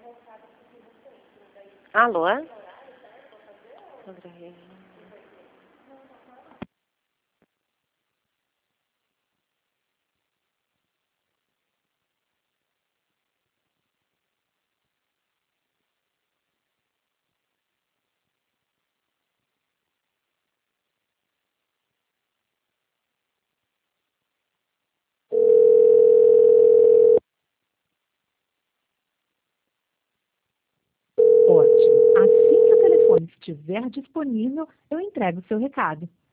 Alô? Ótimo. Assim que o telefone estiver disponível, eu entrego o seu recado.